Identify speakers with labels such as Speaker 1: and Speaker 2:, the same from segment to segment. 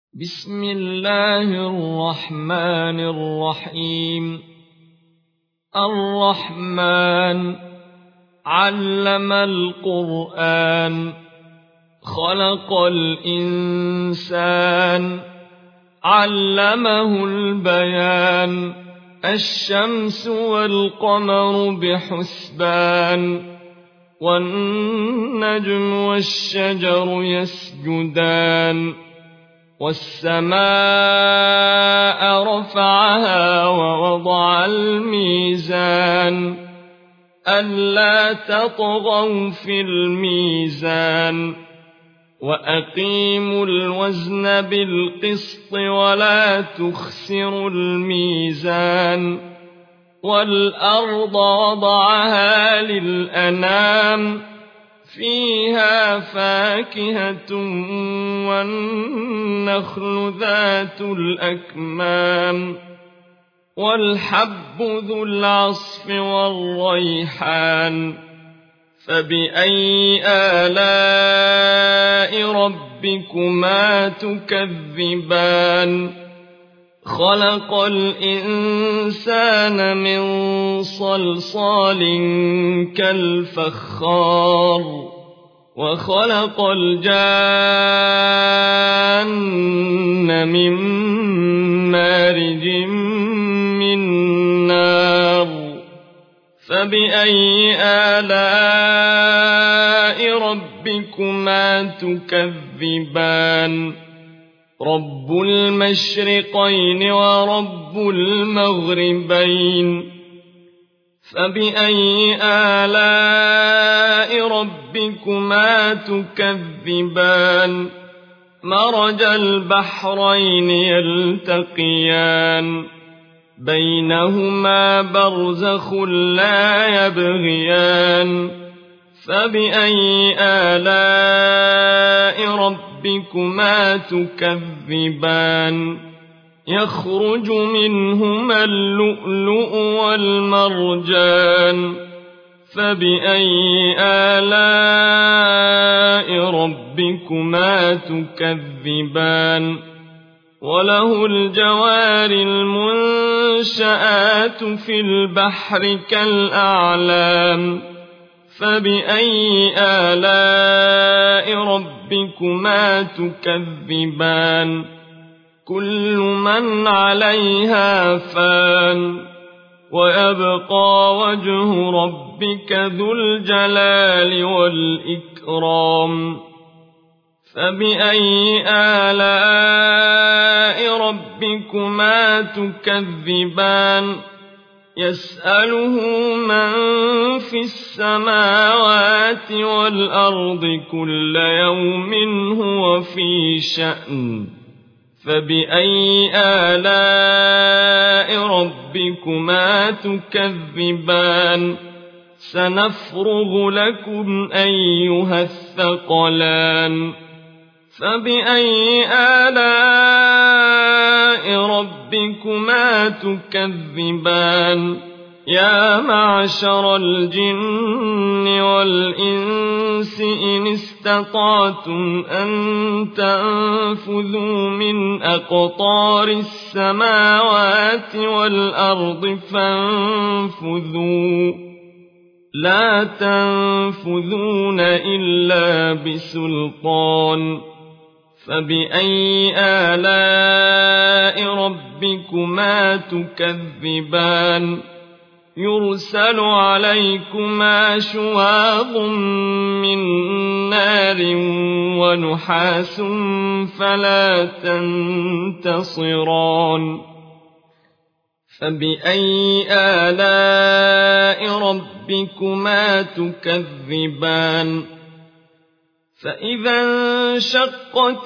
Speaker 1: بسم الله الرحمن الرحيم. الرحمن علم القرآن، خلق الإنسان، علمه البيان. الشمس والقمر بحسبان، والنجم والشجر يسجدان. والسماء رفعها ووضع الميزان، ألا تطغوا في الميزان. وأقيموا الوزن بالقسط ولا تخسروا الميزان. والأرض وضعها للأنام، فيها فاكهة والنخل ذات الأكمام، والحب ذو العصف والريحان. فبأي آلاء ربكما تكذبان؟ خلق الإنسان من صلصال كالفخار، وخلق الجان من مارج من نار. فبأي آلاء ربكما تكذبان؟ رب المشرقين ورب المغربين. فبأي آلاء ربكما تكذبان؟ مرج البحرين يلتقيان، بينهما برزخ لا يبغيان. فبأي آلاء ربكما تكذبان؟ يخرج منهما اللؤلؤ والمرجان. فبأي آلاء ربكما تكذبان؟ وله الجوار المنشآت في البحر كالأعلام. فبأي آلاء ربكما تكذبان؟ كل من عليها فان، ويبقى وجه ربك ذو الجلال والإكرام. فبأي آلاء ربكما تكذبان؟ يسأله من في السماوات والأرض كل يوم هو في شأن. فبأي آلاء ربكما تكذبان؟ سنفرغ لكم أيها الثقلان. فبأي آلاء ربكما تكذبان؟ يا معشر الجن والإنس إن استطعتم أن تنفذوا من أقطار السماوات والأرض فانفذوا، لا تنفذون إلا بسلطان. فبأي آلاء ربكما تكذبان؟ يرسل عليكما شواظ من نار ونحاس فلا تنتصران. فبأي آلاء ربكما تكذبان؟ فإذا انشقت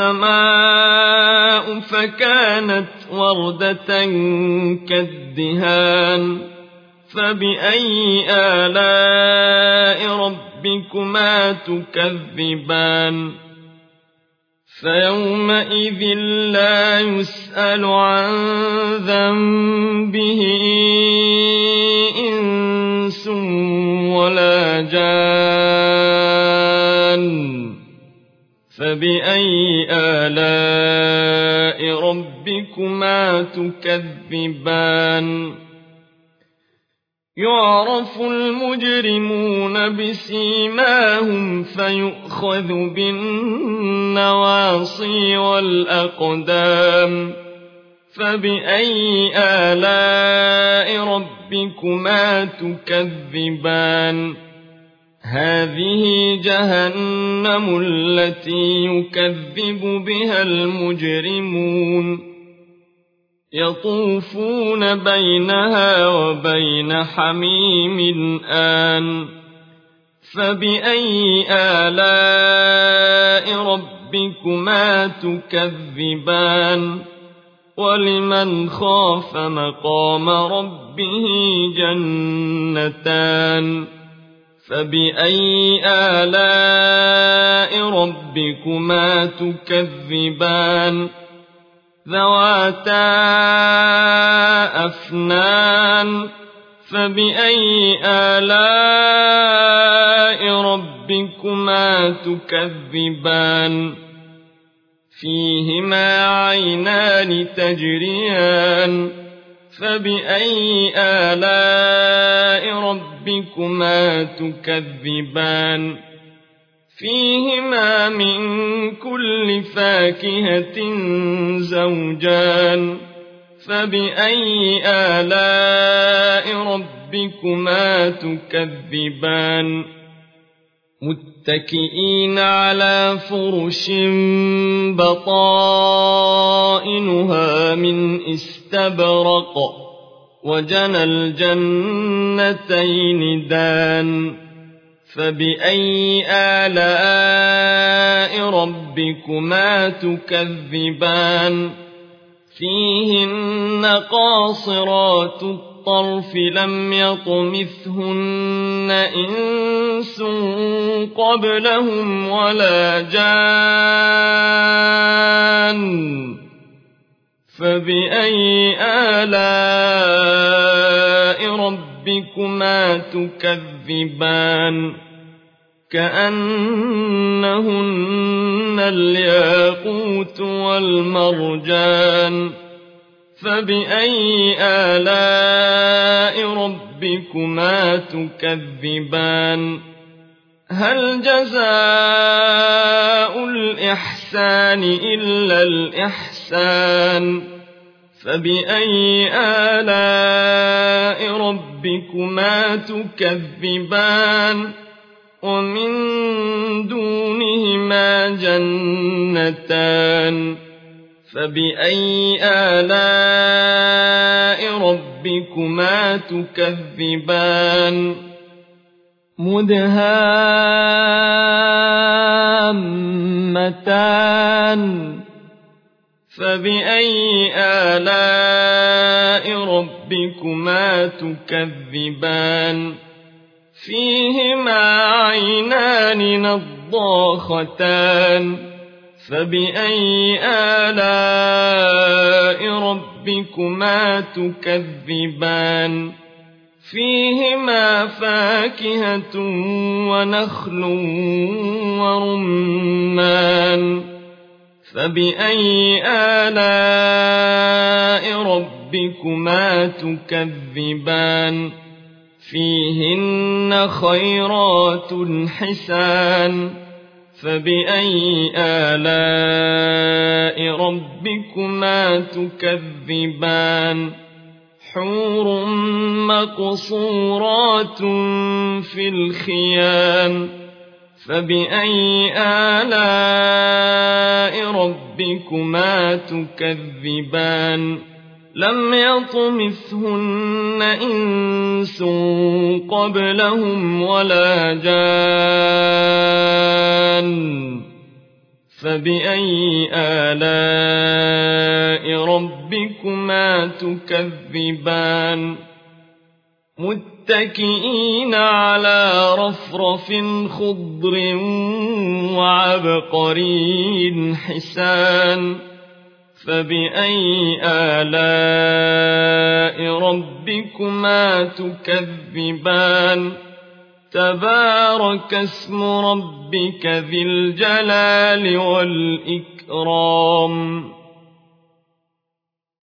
Speaker 1: السماء فكانت وردة كالدهان. فبأي آلاء ربكما تكذبان؟ فيومئذ لا يسأل عن ذنبه إنس ولا جان. فبأي آلاء ربكما تكذبان يعرف المجرمون بسيماهم فيؤخذ بالنواصي والأقدام فبأي آلاء ربكما تكذبان هذه جهنم التي يكذب بها المجرمون يطوفون بينها وبين حميم آن فبأي آلاء ربكما تكذبان ولمن خاف مقام ربه جنتان فبأي آلاء ربكما تكذبان ذواتا أفنان فبأي آلاء ربكما تكذبان فيهما عينان تجريان فبأي آلاء ربكما تكذبان فيهما من كل فاكهة زوجان فبأي آلاء ربكما تكذبان متكئين على فرش بطائنها من استبرق وجنى الجنتين دان فبأي آلاء ربكما تكذبان فيهن قاصرات الطرف لم يطمثهن إنس قبلهم ولا جان فبأي آلاء ربكما تكذبان كأنهن الياقوت والمرجان فبأي آلاء ربكما تكذبان هل جزاء الإحسان إلا الإحسان فبأي آلاء ربكما تكذبان ومن دونهما جنتان فبأي آلاء ربكما تكذبان مدهامتان فبأي آلاء ربكما تكذبان فيهما عينان نضاختان فبأي آلاء ربكما تكذبان فيهما فاكهة ونخل ورمان فبأي آلاء ربكما تكذبان فيهن خيرات حسان فبأي آلاء ربكما تكذبان حور مقصورات في الخيام فبأي آلاء ربكما تكذبان لم يطمثهن إنس قبلهم ولا جان فبأي آلاء ربكما تكذبان متكئين على رفرف خضر وعبقري حسان فبأي آلاء ربكما تكذبان تبارك اسم ربك ذي الجلال والإكرام